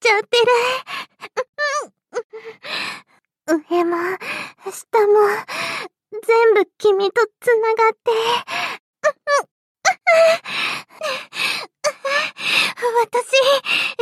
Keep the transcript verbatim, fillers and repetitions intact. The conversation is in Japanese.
ちゃってる。上も、下も、全部君とつながって。私、